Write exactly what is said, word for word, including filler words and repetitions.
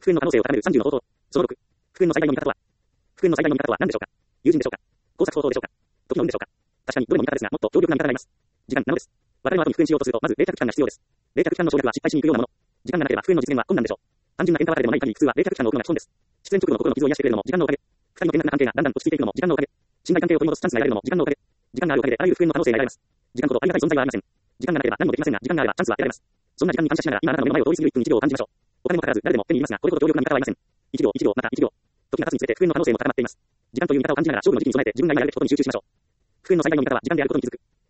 復縁の可能性を高めるさんじゅうの方法。そのろく。復縁の最大の見方とは復縁の最大の見方とは何でしょうか。友人でしょうか。工作方法でしょうか。時の運でしょうか。確かにどれも味方ですが、もっと強力な味方がいます。時間なのです。別れの後に復縁しようとすると、まず冷却期間が必要です。冷却期間の省略は失敗しにくいようなもの。時間がなければ復縁の実現は困難でしょう。単純な喧嘩別れでもない限り普通は冷却期間を置くのが基本です。出演直後の心の傷を癒してくれるのも時間のおかげ。二人の険悪な関係がだんだん落ち着いていくのも時間のおかげ。信頼関係を取り戻すチャンスが得られるのも時間のおかげ。時間があるおかげであらゆる復縁の可能性が得られます。時間ほどありがたい存在はありません。時間がなければ何もできませんが、時間があればチャンスは得られます。そんな時間に感謝しながら、今あなたの目の前を通り過ぎるいっぷんいちびょうを感じましょう。お金もかからず誰でも手に入れますが、これほど強力な味方はいません。いちびょう、いちびょう、またいちびょう。時が経つにつれて復縁の可能性も高まっています。時間という味方を感じながら勝負の時期に備えて自分が今やるべきことに集中しましょう。復縁の最大の味方は時間であることに気づく。